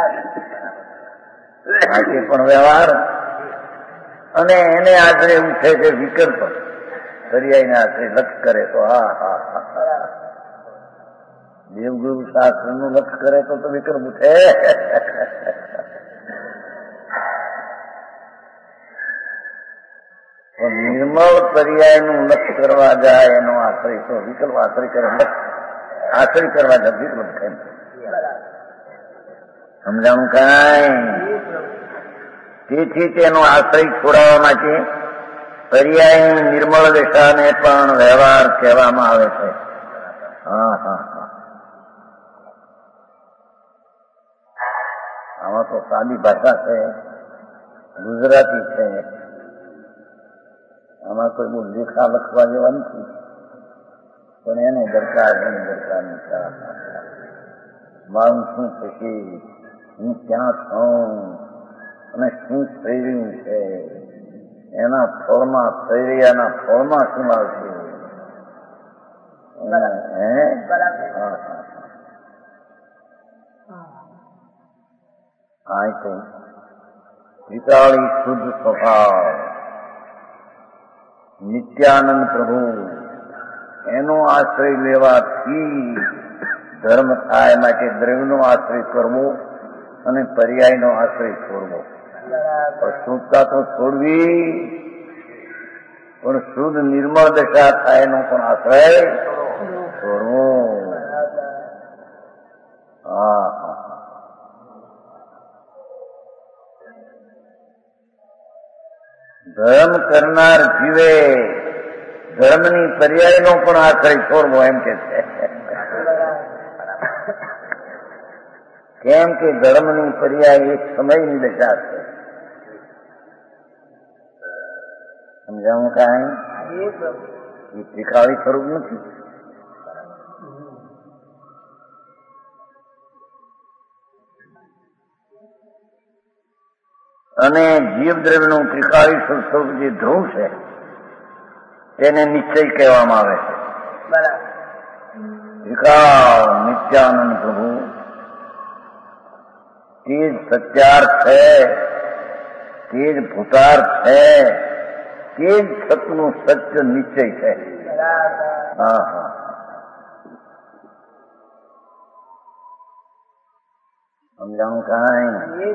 આજે પણ વ્યવહાર અને એને આશરે એવું છે કે વિકલ્પ પર્યાયને આશરે લક્ષ કરે તો દેવગુરુ શાસ્ત્રનું લક્ષ કરે તો વિકલ્પ ઉઠે. નિર્મળ પર્યાયનું લક્ષ કરવા જાય એનો આશ્રય તો વિકલ્પ આશ્રય કરે, આશ્રય કરવા જાય વિકલ્પ કેમ સમજાણું કાંઈ? તેથી તેનો આશ્રય છોડાવવા માટે પર્યાયની નિર્મળ દશાને પણ વ્યવહાર કહેવામાં આવે છે. આમાં તો સાદી ભાષા છે, ગુજરાતી છે. આમાં કોઈ બહુ લેખા લખવા જેવા નથી, પણ એને દરકાર નથી. મારું શું થશે, હું ક્યાં છું અને શું થઈ રહ્યું છે, એના ફળમાં થઈ રહ્યાના ફળમાં શું આવશે. આ તો વિતાળી શુદ્ધ સ્વભાવ નિત્યાનંદ પ્રભુ એનો આશ્રય લેવાથી ધર્મ થાય. માટે દ્રવ્યનો આશ્રય કરવો અને પર્યાયનો આશ્રય છોડવો. શુદ્ધતા તો છોડવી, પણ શુદ્ધ નિર્મળ દશા થાય એનો પણ આશ્રય છોડવો. ધર્મ કરનાર જીવે ધર્મની પર્યાયનો પણ આશ્રય છોડવો એમ કે છે. કેમ કે ધર્મની પર્યાય એક સમયની દશા છે. સમજાવું કાંઈ? એ ત્રિકાળી સ્વરૂપ નથી. અને જીવ દ્રવ્યનું ત્રિકાળી સ્વરૂપ જે ધ્રુવ છે તેને નિશ્ચય કહેવામાં આવે છે. ત્રિકાળ નિત્યાનંદ પ્રભુ તે જ સત્યાર્થ છે, તે જ ભૂતાર્થ છે, તે જ સતનું સત્ય નિશ્ચય છે. સમજાણું કાંઈ?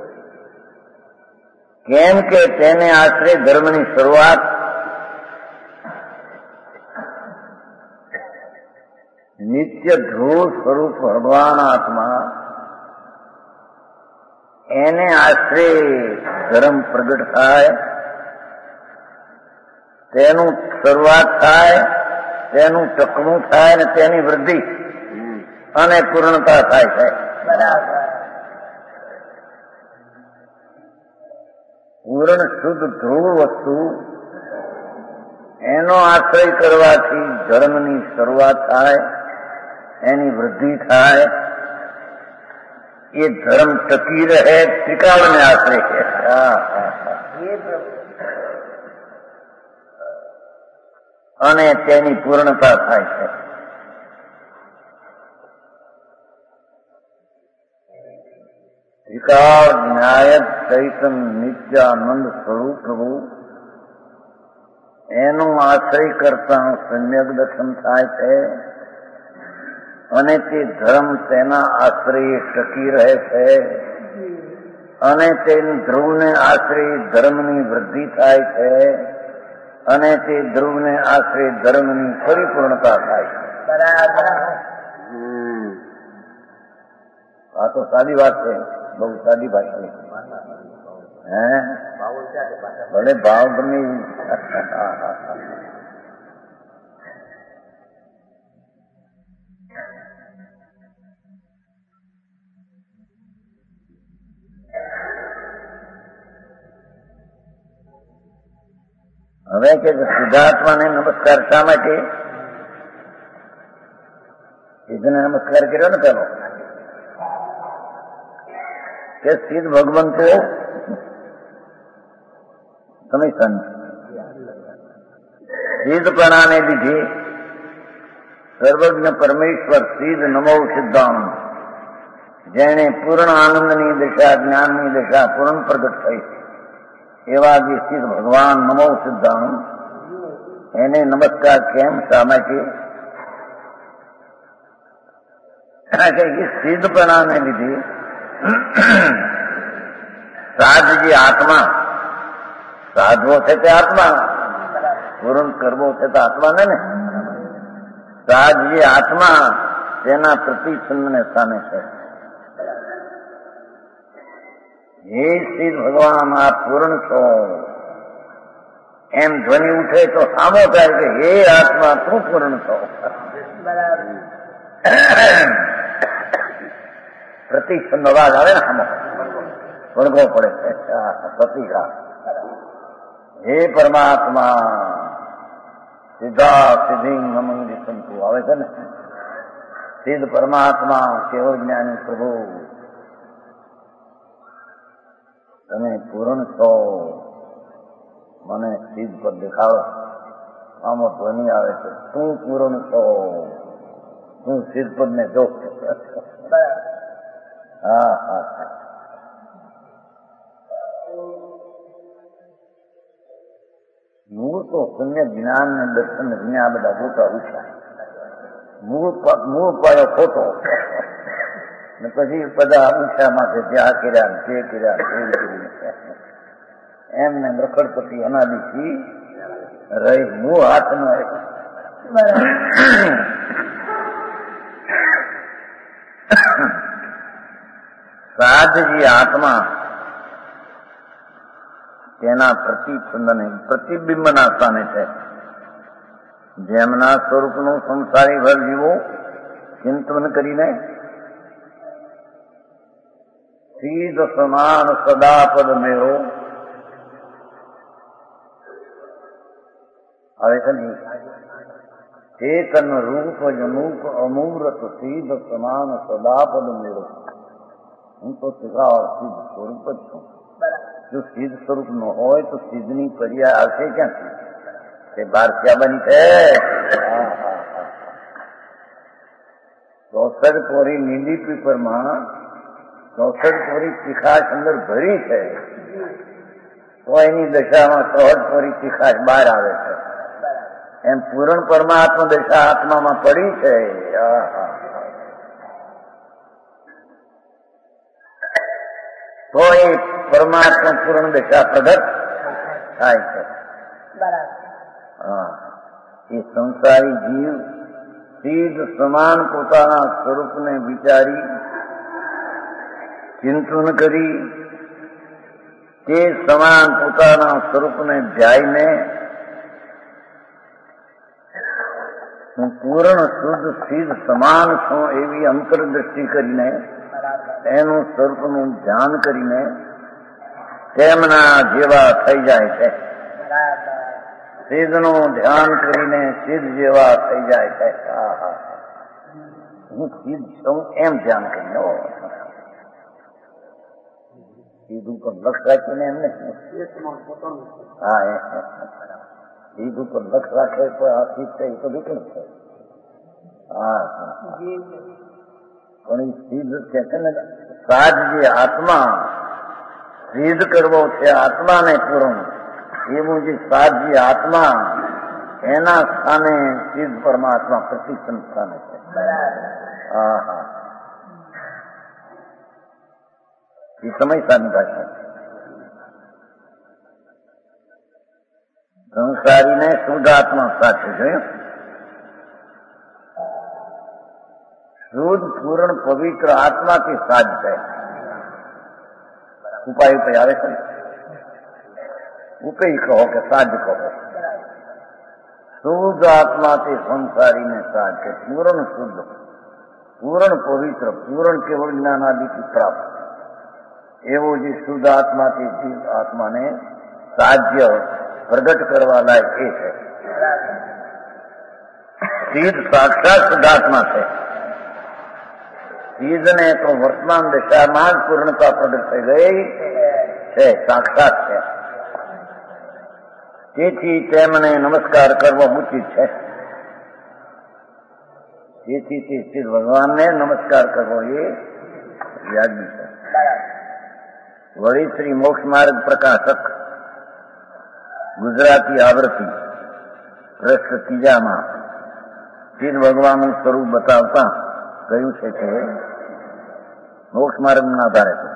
કેમ કે તેને આશરે ધર્મની શરૂઆત નિત્ય ધ્રુવ સ્વરૂપ ભગવાન આત્મા એને આશરે ધર્મ પ્રગટ થાય, તેનું શરૂઆત થાય, તેનું ટકવું થાય અને તેની વૃદ્ધિ અને પૂર્ણતા થાય છે. પૂર્ણ શુદ્ધ ધ્રુવ વસ્તુ એનો આશ્રય કરવાથી ધર્મની શરૂઆત થાય, એની વૃદ્ધિ થાય, એ ધર્મ ટકી રહે, ત્રિકાળને આશ્રય છે. અને તેની પૂર્ણતા થાય છે. ત્રિકાળ ન્યાય ચૈતન નિત્યાનંદ સ્વરૂપ પ્રભુ એનો આશ્રય કરતા સમ્યક દર્શન થાય છે અને તે ધર્મ તેના આશ્રય ટકી રહે છે અને તેની ધ્રુવને આશ્રય ધર્મની વૃદ્ધિ થાય છે અને તે ધ્રુવને આશરે ધર્મની પરિપૂર્ણતા થાય. બરાબર. આ તો સાદી વાત છે, બહુ સાદી ભાષા છે. હે ભલે ભાવ ગમે હવે કે સિદ્ધાર્થમાને નમસ્કાર શા માટે? સિદ્ધને નમસ્કાર કર્યો ને પેલો કે સિદ્ધ ભગવંતો તમે સંત સિદ્ધપણાને લીધે સર્વજ્ઞ પરમેશ્વર સિદ્ધ નમો સિદ્ધાંત, જેને પૂર્ણ આનંદની દશા જ્ઞાનની દશા પૂર્ણ પ્રગટ થઈ એવા જે સિદ્ધ ભગવાન નમો સિદ્ધાંત, એને નમસ્કાર કેમ શા માટે? એ સિદ્ધપણાને લીધે સાધજી આત્મા, સાધવો છે તે આત્મા, પૂર્ણ કરવો છે તો આત્મા ને સાધજી આત્મા તેના પ્રતિછંદને સ્થાને છે. હે સિદ્ધ ભગવાન આપ પૂર્ણ છો એમ ધ્વનિ ઉઠે તો સામો થાય કે હે આત્મા તું પૂર્ણ છો. પ્રતિછંદ અવાજ આવે ને સામો વળગવો પડે પ્રતિઘાત. હે પરમાત્મા સિદ્ધા સિદ્ધિ નમંગી સંતુ આવે છે ને, સિદ્ધ પરમાત્મા કેવળ જ્ઞાની પ્રભુ તમે પૂર્ણ છો, મને સિદ્ધ પર દેખાડો. આમાં ધ્વનિ આવે છે તું પૂર્ણ છો, તું સિદ્ધ પદ ને જો. હા હા મૂળ તો પુણ્ય જ્ઞાન ને દર્શન આ બધા મોટા ઉછા, મૂળ પાયો ખોટો ને પછી બધા ઊંચામાંથી ત્યાં કર્યા તે કર્યા એમને રખડપતિ અનાદિથી રહી મૂળ હાથનો સાધજી આત્મા તેના પ્રતિછંદને પ્રતિબિંબના સ્થાને છે. જેમના સ્વરૂપનું સંસારી ભર જીવો ચિંતન કરીને સીધ સમાન સદાપદ મેળો આવે છે ને, ચેતન રૂપ જનૂપ અમૂર્ત સીધ સમાન સદાપદ મેળો. હું તો સિદ્ધ સ્વરૂપ જ છું. જો સિદ્ધ સ્વરૂપ ન હોય તો સિદ્ધની પર્યાય આવશે ક્યાંથી? તે બાર ક્યાં બની છે? 64 કોરી નીલી પીપરમાં 64 કોરી તીખાશ અંદર ભરી છે, તો એની દશામાં 64 કોરી તીખાશ બહાર આવે છે. એમ પૂર્ણ પરમાત્મા દશા આત્મામાં પડી છે. તો એ પરમાત્મા પૂર્ણ દશા પ્રગટ થાય છે. હા, એ સંસારી જીવ સિદ્ધ સમાન પોતાના સ્વરૂપને વિચારી ચિંતન કરી તે સમાન પોતાના સ્વરૂપને ધ્યાઈને હું પૂર્ણ શુદ્ધ સિદ્ધ સમાન છું એવી અંતરદ્રષ્ટિ કરીને એનું સ્વરૂપનું ધ્યાન કરીને તેમના જેવા થઈ જાય છે. સિદ્ધનું ધ્યાન કરીને સિદ્ધ જેવા થઈ જાય છે. હું સિદ્ધ છું એમ ધ્યાન કરીને સિદ્ધ ઉપર લક્ષ રાખીને એમને હા સિદ્ધ ઉપર લક્ષ રાખે તો આ સિદ્ધ છે એ તો વિકલ્પ છે. હા પણ એ સિદ્ધ છે ને સાજ જે આત્મા સિદ્ધ કરવો છે આત્માને પૂર્ણ, એવું જે સાજી આત્મા એના સ્થાને સિદ્ધ પરમાત્મા પ્રતિષ્ઠન સ્થાને છે. હા હા એ સમય સાની ભાષા. સંસારીને શુદ્ધ આત્મા સાથે જોયું. શુદ્ધ પૂર્ણ પવિત્ર આત્માથી સાજ છે. ઉપાય આવે છે, ઉપય કહો કે સાજ કહો. શુદ્ધ આત્માથી સંસારીને સાજ છે. પૂર્ણ શુદ્ધ, પૂર્ણ પવિત્ર, પૂર્ણ કેવળ જ્ઞાનાદિથી પ્રાપ્ત એવું જે શુદ્ધ આત્માથી જીવ આત્માને સાધ્ય પ્રગટ કરવા લાયક એ છે. સિદ્ધ સાક્ષાત શુદ્ધાત્મા છે. સિદ્ધને તો વર્તમાન દશામાં જ પૂર્ણતા પ્રગટ થઈ ગઈ છે, સાક્ષાત છે. તેથી તેમને નમસ્કાર કરવો ઉચિત છે. તેથી તે સિદ્ધ ભગવાનને નમસ્કાર કરવો એ વ્યાજબી છે. વળી શ્રી મોક્ષ માર્ગ પ્રકાશક ગુજરાતી આવૃત્તિ પૃષ્ઠ 3 સિદ્ધ ભગવાનનું સ્વરૂપ બતાવતા કહ્યું છે કે મોક્ષ માર્ગના આધારે છે.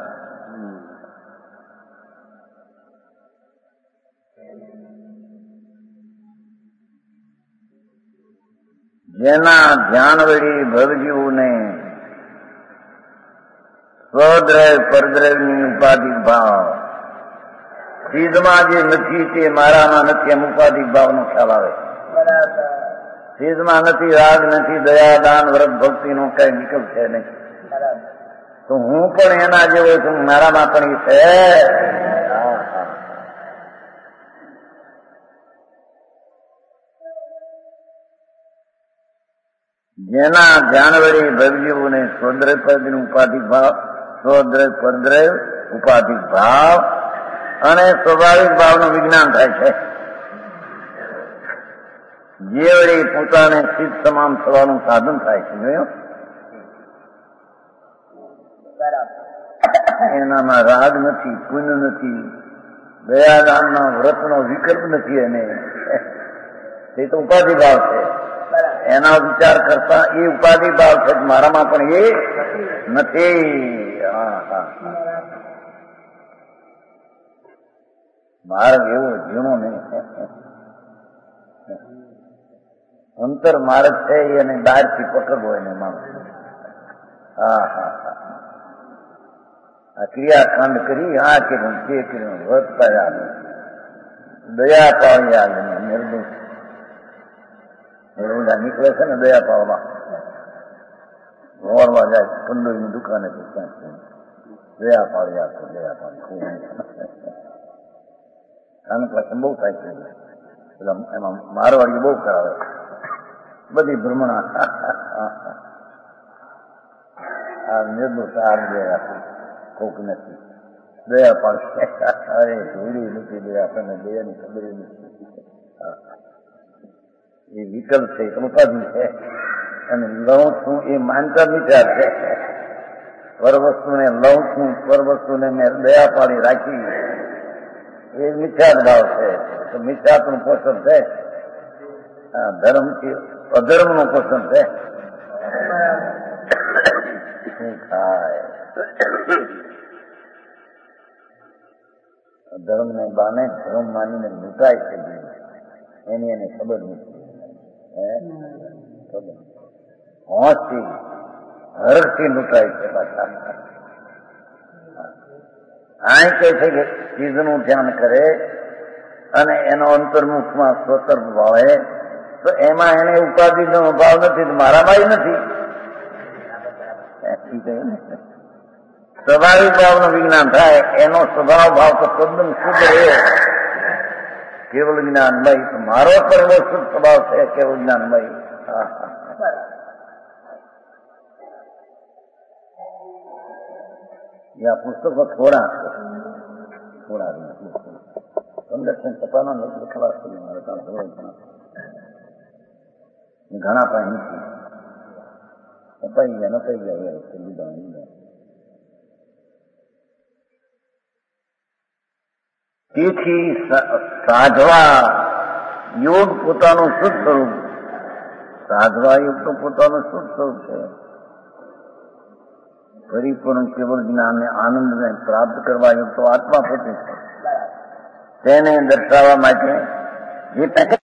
જેના ધ્યાન વળી ભવજીવને સ્વદ્રવ પરદ્રવની ઉપાધિક ભાવ સિદ્ધમાં જે નથી તે મારામાં નથી એમ ઉપાધિક ભાવનો ખ્યાલ આવે. સિદ્ધમાં નથી રાગ, નથી દયા, દાન, વ્રત, ભક્તિનો કઈ વિકલ્પ છે નહીં. તો હું પણ એના જેવો છું, મારામાં પણ એ છે. જેના ધ્યાન વળી ભવજીવોને સ્વદ્રવ પદનું ઉપાધિક ભાવ, સ્વદ્રવ પરદ્રવ ઉપાધિક ભાવ અને સ્વાભાવિક ભાવનું વિજ્ઞાન થાય છે. જે વળી પોતાને સિદ્ધ તમામ થવાનું સાધન થાય છે. જોયું? એનામાં રાગ નથી, પુણ્ય નથી, દયાદાનના વ્રતનો વિકલ્પ નથી. એને એ તો ઉપાધિ ભાવ છે. એના વિચાર કરતા એ ઉપાધિ ભાવ છે, મારામાં પણ એ નથી. માર્ગ એવો ઝીણો નહીં, અંતર માર્ગ છે એને બહારથી પકડવો એને માણસ. આ ક્રિયાકાંડ કરી, આ કર્યું, તે કર્યું, વધતા યાદ, દયા પાવી યાદ, નિર્દોષ નીકળે છે ને દયા પાવવા, વોરવા જાય કંડોઈની દુકાને દયા પાવી આપો, દયા પાવી આનું પાછળ બહુ થાય છે. એમાં મારવાડી બહુ કરાવે, બધી ભ્રમણા. આ નિર્દોષ આ દયા કોક નથી, દયા પાડશે. અરે જોડી નથી દયા, આપણને દયાની ખબર નથી. એ વિકલ્પ છે, ઉપાધિ છે. અને લઉં છું એ માનતા વિચાર છે. પર વસ્તુને લઉં છું, પર વસ્તુને મેં દયા પાડી રાખી, એ મિથ્યાત ભાવ છે. તો મિથ્યાતનું પોષણ છે, ધર્મથી અધર્મનું પોષણ છે. અધર્મને બાને ધર્મ માનીને લૂંટાય છે, એની એને ખબર નથી. હોશથી હર્ષથી લૂંટાય છે. પાછા આ કહે છે કે ચીજનું ધ્યાન કરે અને એનો અંતર્મુખમાં સ્વતંત્ર ભાવે, તો એમાં એને ઉપાધિનો ભાવ નથી, મારામાં નથી. સ્વાભાવિક ભાવનું વિજ્ઞાન થાય. એનો સ્વભાવ ભાવ તો તદ્દન શુદ્ધ રહ્યો, કેવળ જ્ઞાનમય. મારો પણ એવો શુદ્ધ સ્વભાવ છે, કેવળ જ્ઞાનમય. આ પુસ્તકો થોડા સંરક્ષણ સભાનો નથી ખલાસ કરી મારે ઘણા પણ નથી અપાઈ ગયા નપાઈ ગયા. તેથી સાધવા યોગ પોતાનું શુદ્ધ સ્વરૂપ, સાધવા યોગ તો પોતાનું શુદ્ધ સ્વરૂપ છે. પરિપૂર્ણ કેવળ જ્ઞાનને આનંદને પ્રાપ્ત કરવા યોગ તો આત્મા પોતે છે. તેને દર્શાવવા માટે એ પ્રકટ